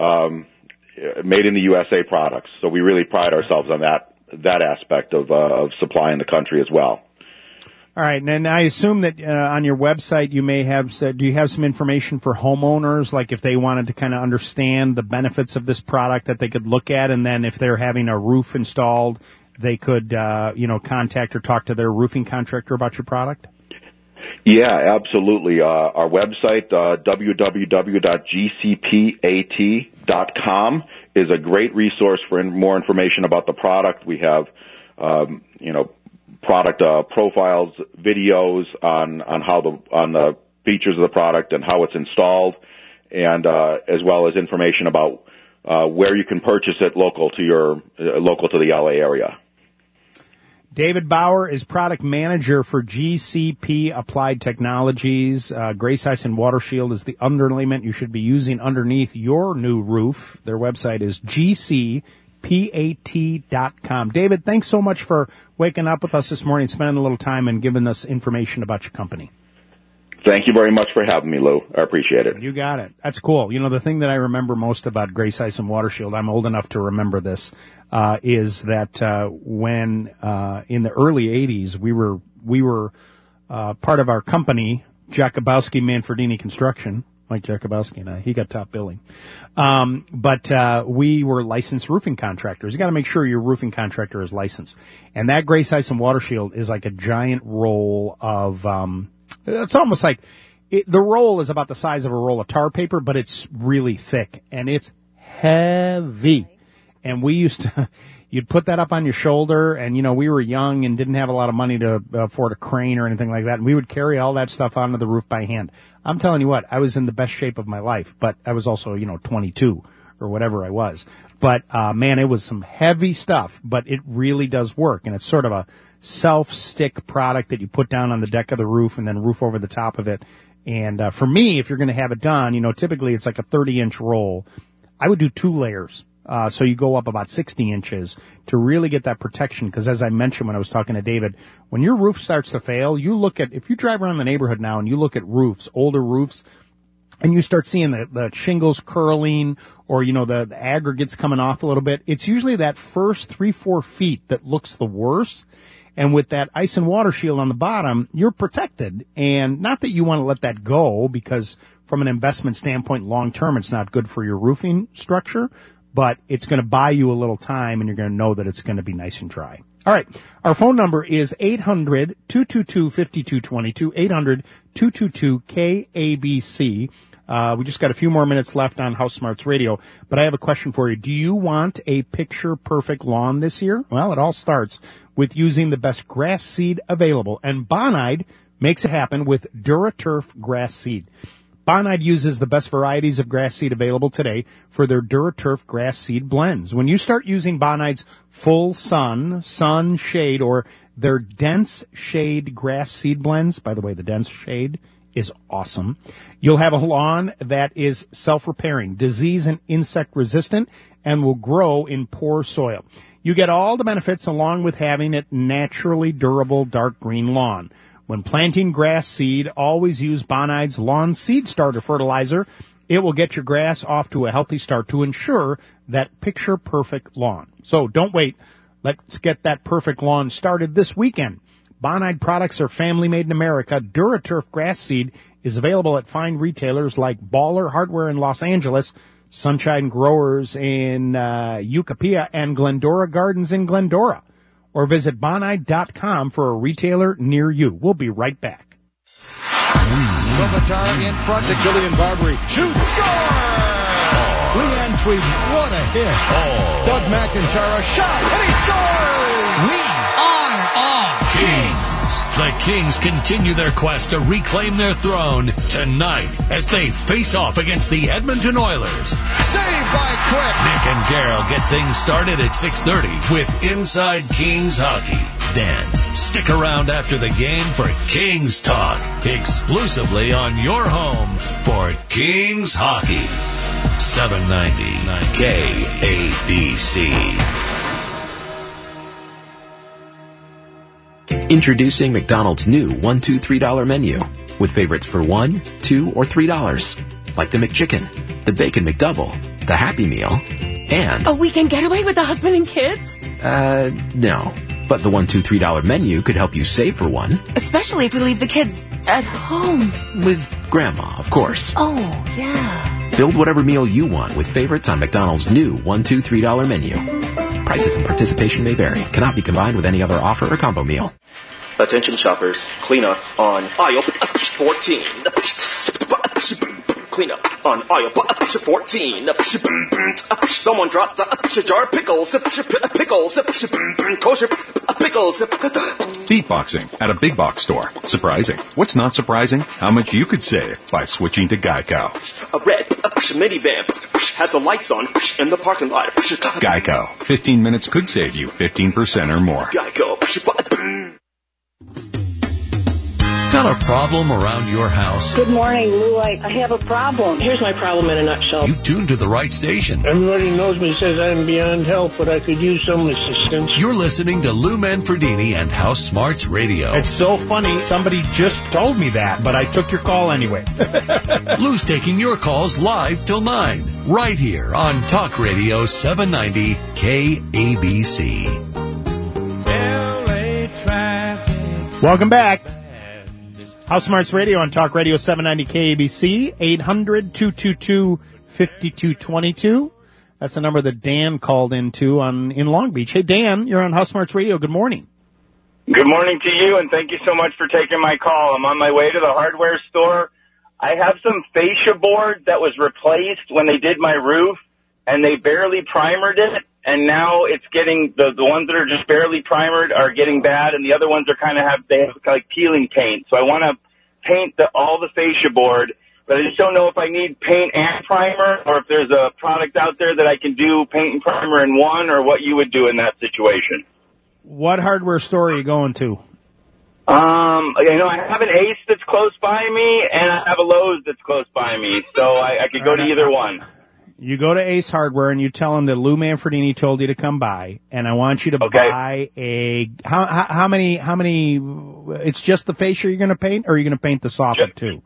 F: Made in the USA products. So we really pride ourselves on that aspect of supplying the country as well.
E: All right. And I assume that on your website you may have said, do you have some information for homeowners, like if they wanted to kind of understand the benefits of this product that they could look at, and then if they're having a roof installed, they could, contact or talk to their roofing contractor about your product?
F: Yeah, absolutely. Our website, www.gcpat.com, is a great resource for more information about the product. We have, product profiles, videos on the features of the product and how it's installed, and as well as information about where you can purchase it local to the LA area.
E: David Bauer is product manager for GCP Applied Technologies. Grace Ice and Water Shield is the underlayment you should be using underneath your new roof. Their website is gcpat.com. David, thanks so much for waking up with us this morning, spending a little time and giving us information about your company.
F: Thank you very much for having me, Lou. I appreciate it.
E: You got it. That's cool. The thing that I remember most about Grace Ice and Water Shield, I'm old enough to remember this, is that when in the early 80s we were part of our company, Jakubowski Manfredini Construction, Mike Jakubowski and I, he got top billing. But we were licensed roofing contractors. You got to make sure your roofing contractor is licensed. And that Grace Ice and Water Shield is like a giant roll of it's almost like The roll is about the size of a roll of tar paper, but it's really thick, and it's heavy. And we used to, you'd put that up on your shoulder, and, we were young and didn't have a lot of money to afford a crane or anything like that, and we would carry all that stuff onto the roof by hand. I'm telling you what, I was in the best shape of my life, but I was also, 22 or whatever I was. But, man, it was some heavy stuff, but it really does work, and it's sort of a self-stick product that you put down on the deck of the roof and then roof over the top of it. And for me, if you're going to have it done, typically it's like a 30-inch roll. I would do 2 layers. So you go up about 60 inches to really get that protection, because as I mentioned when I was talking to David, when your roof starts to fail, if you drive around the neighborhood now and you look at roofs, older roofs, and you start seeing the shingles curling or, the aggregates coming off a little bit, it's usually that first 3-4 feet that looks the worst. And with that ice and water shield on the bottom, you're protected. And not that you want to let that go, because from an investment standpoint, long term, it's not good for your roofing structure, but it's going to buy you a little time, and you're going to know that it's going to be nice and dry. All right. Our phone number is 800-222-5222, 800-222-KABC. We just got a few more minutes left on House Smarts Radio, but I have a question for you. Do you want a picture-perfect lawn this year? Well, it all starts with using the best grass seed available, and Bonide makes it happen with DuraTurf grass seed. Bonide uses the best varieties of grass seed available today for their DuraTurf grass seed blends. When you start using Bonide's full sun, shade, or their dense shade grass seed blends, by the way, the dense shade is awesome, you'll have a lawn that is self-repairing, disease and insect resistant, and will grow in poor soil. You get all the benefits along with having it naturally durable dark green lawn. When planting grass seed, always use Bonide's lawn seed starter fertilizer. It will get your grass off to a healthy start to ensure that picture-perfect lawn. So don't wait. Let's get that perfect lawn started this weekend. Bonide products are family-made in America. DuraTurf grass seed is available at fine retailers like Baller Hardware in Los Angeles, Sunshine Growers in Ucapia, and Glendora Gardens in Glendora. Or visit Bonide.com for a retailer near you. We'll be right back.
A: Kopitar in front to Jillian Barbary. Shoots! Score! Leanne Tweeden, what a hit. Doug McIntyre, a shot, and he scores!
G: We are all Kings. The Kings continue their quest to reclaim their throne tonight as they face off against the Edmonton Oilers.
A: Saved by Quick.
G: Nick and Daryl get things started at 6:30 with Inside Kings Hockey. Then stick around after the game for Kings Talk, exclusively on your home for Kings Hockey. 790 KABC.
I: Introducing McDonald's new $1, $2, $3 menu with favorites for $1, $2, or $3, like the McChicken, the Bacon McDouble, the Happy Meal, and
U: a weekend getaway with the husband and kids?
I: No. But the $1, $2, $3 menu could help you save for one.
U: Especially if we leave the kids at home.
I: With Grandma, of course.
U: Oh, yeah.
I: Build whatever meal you want with favorites on McDonald's new $1, $2, $3 menu. Prices and participation may vary. Cannot be combined with any other offer or combo meal.
V: Attention shoppers, clean up on aisle 14. Clean up on aisle 14. Someone dropped a jar of pickles. Kosher pickles.
L: Beatboxing at a big box store. Surprising. What's not surprising? How much you could save by switching to Geico.
V: A red minivan has the lights on in the parking lot.
L: Geico. 15 minutes could save you 15% or more.
V: Geico.
G: Got a problem around your house?
M: Good morning, Lou. I have a problem. Here's my problem in a nutshell.
G: You tuned to the right station.
X: Everybody knows me, says I'm beyond help, but I could use some assistance.
G: You're listening to Lou Manfredini and House Smarts Radio.
E: It's so funny. Somebody just told me that, but I took your call anyway.
G: Lou's taking your calls live till 9, right here on Talk Radio 790 KABC.
E: LA traffic. Welcome back. House Smarts Radio on Talk Radio 790 KABC, 800-222-5222. That's the number that Dan called into in Long Beach. Hey, Dan, you're on House Smarts Radio. Good morning.
Y: Good morning to you, and thank you so much for taking my call. I'm on my way to the hardware store.
C: I have some fascia board that was replaced when they did my roof, and they barely primered it, and now it's getting, the ones that are just barely primered are getting bad, and the other ones are they have like peeling paint. So I want to paint all the fascia board, but I just don't know if I need paint and primer, or if there's a product out there that I can do paint and primer in one, or what you would do in that situation.
E: What hardware store are you going to?
C: I have an Ace that's close by me, and I have a Lowe's that's close by me, so I could go to either one.
E: You go to Ace Hardware and you tell them that Lou Manfredini told you to come by, and I want you to buy how many, it's just the fascia you're going to paint, or are you going to paint the soffit too?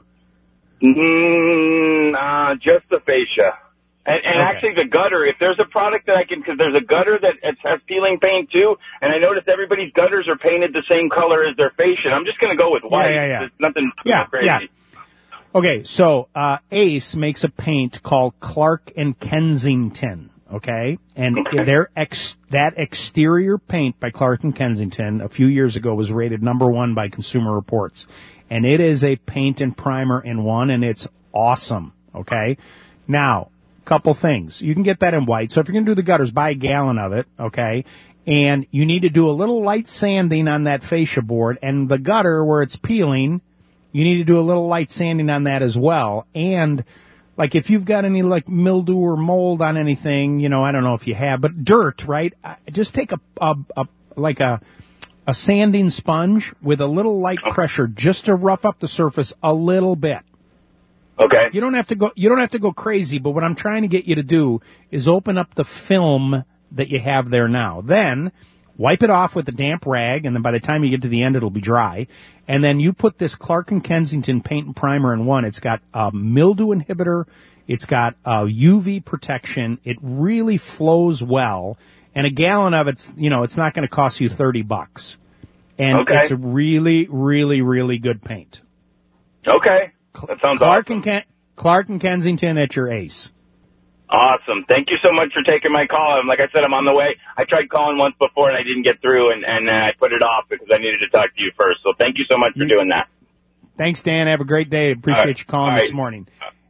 C: Just the fascia. And actually the gutter, if there's a product that I can, because there's a gutter that has peeling paint too, and I noticed everybody's gutters are painted the same color as their fascia. I'm just going to go with white.
E: Yeah.
C: There's nothing crazy.
E: Yeah. Okay, so Ace makes a paint called Clark and Kensington, okay? And that exterior paint by Clark and Kensington a few years ago was rated #1 by Consumer Reports. And it is a paint and primer in one, and it's awesome, okay? Now, couple things. You can get that in white. So if you're going to do the gutters, buy a gallon of it, okay? And you need to do a little light sanding on that fascia board. And the gutter where it's peeling, you need to do a little light sanding on that as well. And like if you've got any like mildew or mold on anything, I don't know if you have, but dirt, right? Just take a sanding sponge with a little light pressure just to rough up the surface a little bit.
C: Okay.
E: You don't have to go crazy, but what I'm trying to get you to do is open up the film that you have there now. Then wipe it off with a damp rag, and then by the time you get to the end, it'll be dry. And then you put this Clark & Kensington paint and primer in one. It's got a mildew inhibitor. It's got UV protection. It really flows well. And a gallon of it's not going to cost you $30. And it's a really, really, really good paint.
C: Okay. That sounds awesome.
E: Clark and Kensington at your Ace.
C: Awesome. Thank you so much for taking my call. And like I said, I'm on the way. I tried calling once before and I didn't get through, and I put it off because I needed to talk to you first. So thank you so much for doing that.
E: Thanks, Dan. Have a great day. Appreciate you calling this morning.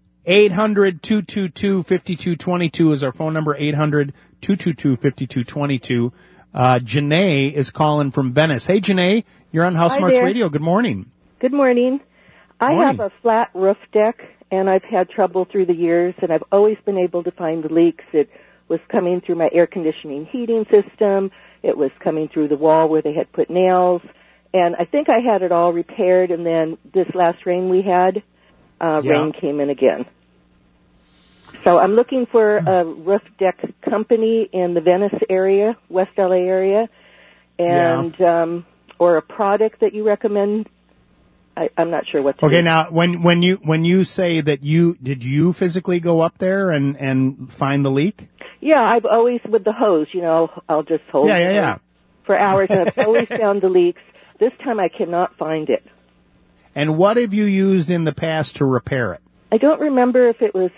E: 800-222-5222 is our phone number, 800-222-5222. Janae is calling from Venice. Hey, Janae, you're on House Smarts Radio. Good morning.
J: Good morning. I have a flat roof deck, and I've had trouble through the years, and I've always been able to find the leaks. It was coming through my air conditioning heating system. It was coming through the wall where they had put nails. And I think I had it all repaired, and then this last rain we had, rain came in again. So I'm looking for a roof deck company in the Venice area, West LA area, and or a product that you recommend. I'm not sure what to do.
E: Okay, now when you say that did you physically go up there and find the leak?
J: Yeah, I've always with the hose, I'll just hold it for hours, and I've always found the leaks. This time I cannot find it.
E: And what have you used in the past to repair it?
J: I don't remember if it was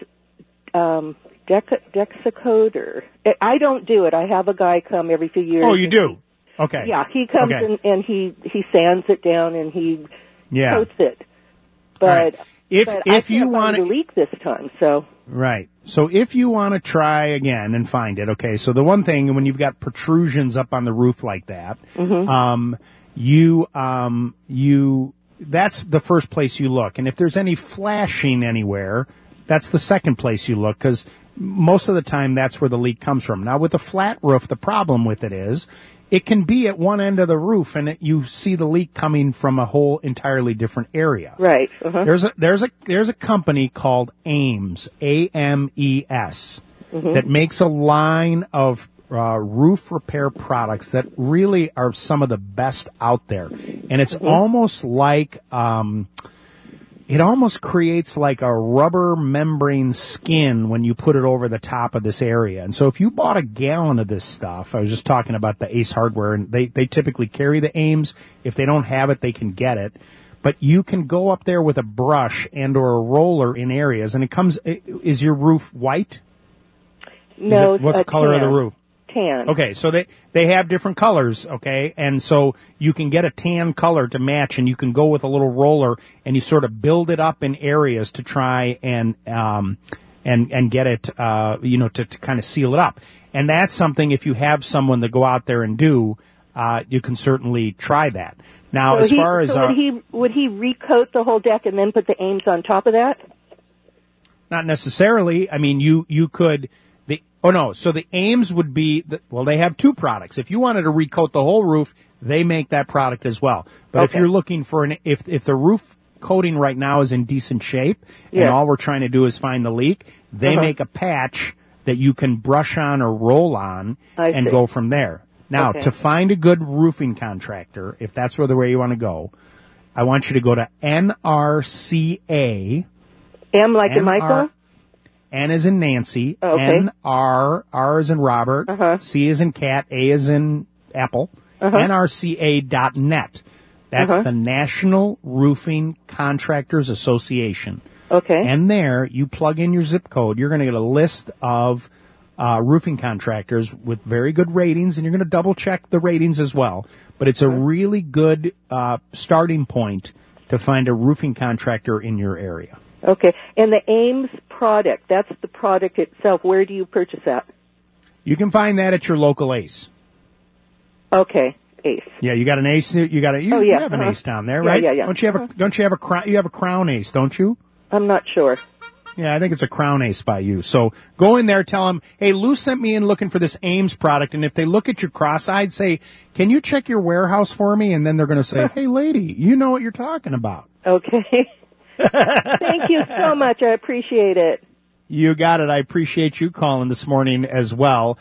J: Dexicode or I don't do it. I have a guy come every few years.
E: Oh, you do? Okay.
J: Yeah, he comes and he sands it down and he coats it. But
E: if you want
J: to leak this time, so
E: right. So if you want to try again and find it, okay. So the one thing when you've got protrusions up on the roof like that, that's the first place you look. And if there's any flashing anywhere, that's the second place you look, because most of the time that's where the leak comes from. Now with a flat roof, the problem with it is it can be at one end of the roof and you see the leak coming from a whole entirely different area.
J: Right.
E: There's a company called Ames, AMES, that makes a line of roof repair products that really are some of the best out there. And it's almost like, it almost creates like a rubber membrane skin when you put it over the top of this area. And so if you bought a gallon of this stuff, I was just talking about the Ace Hardware, and they typically carry the Ames. If they don't have it, they can get it. But you can go up there with a brush and or a roller in areas, and is your roof white?
J: No.
E: What's the color of the roof?
J: tan.
E: Okay, so they have different colors, okay? And so you can get a tan color to match, and you can go with a little roller, and you sort of build it up in areas to try and get it, to kind of seal it up. And that's something, if you have someone to go out there and do, you can certainly try that. Now,
J: so
E: as far as...
J: would he recoat the whole deck and then put the Ames on top of that?
E: Not necessarily. I mean, you could... So the Ames would be... they have two products. If you wanted to recoat the whole roof, they make that product as well. But if you're looking for if the roof coating right now is in decent shape, and all we're trying to do is find the leak, they make a patch that you can brush on or roll on and go from there. Now, to find a good roofing contractor, if that's the way you want to go, I want you to go to NRCA.
J: M like in Michael?
E: N as in Nancy. NR, R as in Robert. C as in cat. A as in apple. NRCA.net. That's the National Roofing Contractors Association.
J: Okay.
E: And there, you plug in your zip code. You're going to get a list of roofing contractors with very good ratings, and you're going to double check the ratings as well. But it's a really good starting point to find a roofing contractor in your area.
J: Okay. And the Ames product, that's the product itself. Where do you purchase that?
E: You can find that at your local Ace.
J: Okay. Ace.
E: Yeah, you got an Ace. You have an Ace down there, right?
J: Yeah.
E: Don't you have a Crown? You have a Crown Ace, don't you?
J: I'm not sure.
E: Yeah, I think it's a Crown Ace by you. So go in there, tell them, hey, Lou sent me in looking for this Ames product, and if they look at your cross-eyed, say, can you check your warehouse for me? And then they're going to say, hey, lady, you know what you're talking about.
J: Okay. Thank you so much. I appreciate it.
E: You got it. I appreciate you calling this morning as well.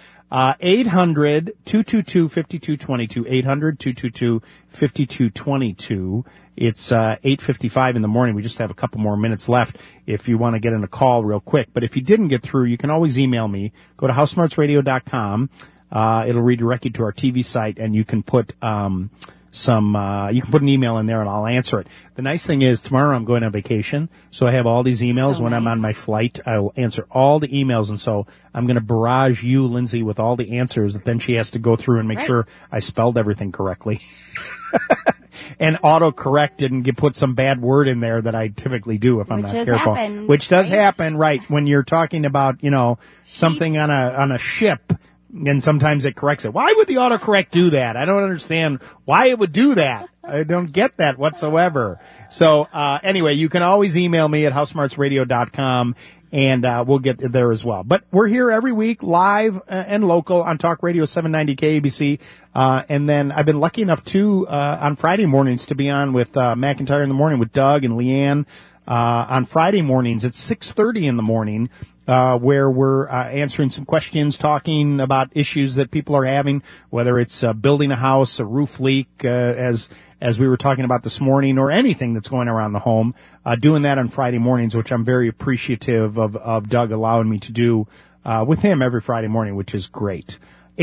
E: 800-222-5222, 800-222-5222. It's 8:55 in the morning. We just have a couple more minutes left if you want to get in a call real quick. But if you didn't get through, you can always email me. Go to housesmartsradio.com. It'll redirect you to our TV site, and you can put you can put an email in there, and I'll answer it. The nice thing is tomorrow I'm going on vacation, so I have all these emails. When I'm on my flight, I will answer all the emails, and so I'm going to barrage you, Lindsay, with all the answers that then she has to go through and make sure I spelled everything correctly. And autocorrect didn't put some bad word in there that I typically do if I'm not careful. Which does happen, right? When you're talking about, something on a ship, and sometimes it corrects it. Why would the autocorrect do that? I don't understand why it would do that. I don't get that whatsoever. So, anyway, you can always email me at housesmartsradio.com. And we'll get there as well. But we're here every week, live and local on Talk Radio 790 KABC. And then I've been lucky enough, too, on Friday mornings to be on with McIntyre in the morning with Doug and Leanne. On Friday mornings at 6:30 in the morning, where we're answering some questions, talking about issues that people are having, whether it's building a house, a roof leak, as we were talking about this morning, or anything that's going around the home, doing that on Friday mornings, which I'm very appreciative of Doug allowing me to do with him every Friday morning, which is great.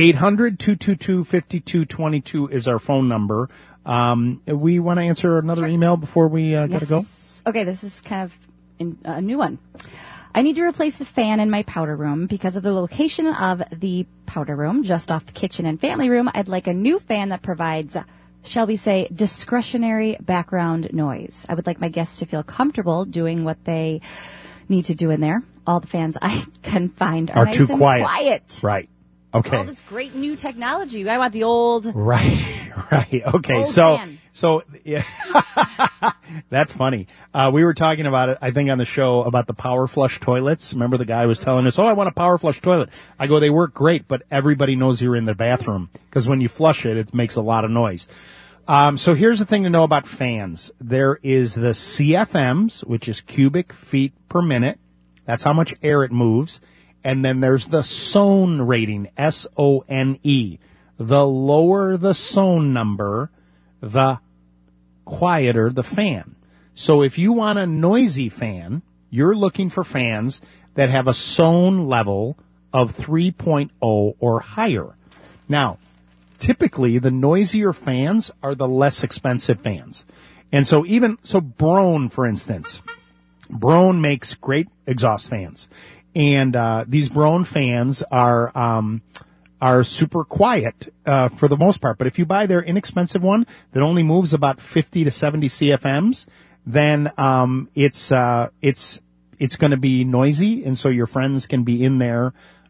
E: 800-222-5222 is our phone number. We want to answer another email before we gotta go?
B: Okay, this is kind of a new one. I need to replace the fan in my powder room because of the location of the powder room, just off the kitchen and family room. I'd like a new fan that provides, shall we say, discretionary background noise. I would like my guests to feel comfortable doing what they need to do in there. All the fans I can find are nice
E: too
B: and
E: quiet. Right. Okay.
B: All this great new technology. I want the old.
E: Right. Okay.
B: Old
E: So
B: fan.
E: yeah. That's funny. We were talking about it, I think, on the show about the power flush toilets. Remember the guy was telling us, I want a power flush toilet. I go, they work great, but everybody knows you're in the bathroom because when you flush it, it makes a lot of noise. So here's the thing to know about fans. There is the CFMs, which is cubic feet per minute. That's how much air it moves. And then there's the SONE rating, S-O-N-E. The lower the SONE number, the quieter the fan. So if you want a noisy fan, you're looking for fans that have a SONE level of 3.0 or higher. Now, typically the noisier fans are the less expensive fans. And so Broan, for instance, Broan makes great exhaust fans. And these Broan fans are are super quiet for the most part. But if you buy their inexpensive one that only moves about 50 to 70 CFMs, then it's going to be noisy, and so your friends can be in there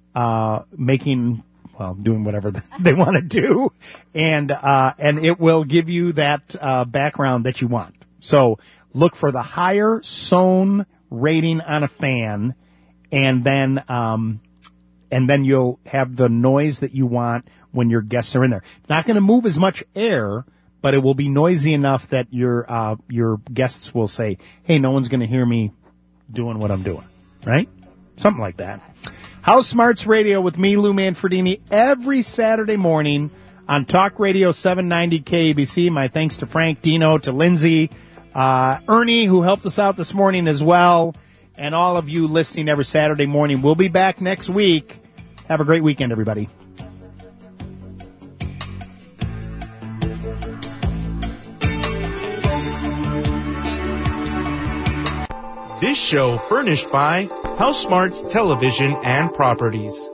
E: doing whatever they want to do, and it will give you that background that you want. So look for the higher Sohn rating on a fan, and then you'll have the noise that you want when your guests are in there. Not going to move as much air, but it will be noisy enough that your guests will say, "Hey, no one's going to hear me doing what I'm doing," right? Something like that. House Smarts Radio with me, Lou Manfredini, every Saturday morning on Talk Radio 790 KABC. My thanks to Frank, Dino, to Lindsay, Ernie, who helped us out this morning as well, and all of you listening every Saturday morning. We'll be back next week. Have a great weekend, everybody.
K: This show furnished by House Smarts Television and Properties.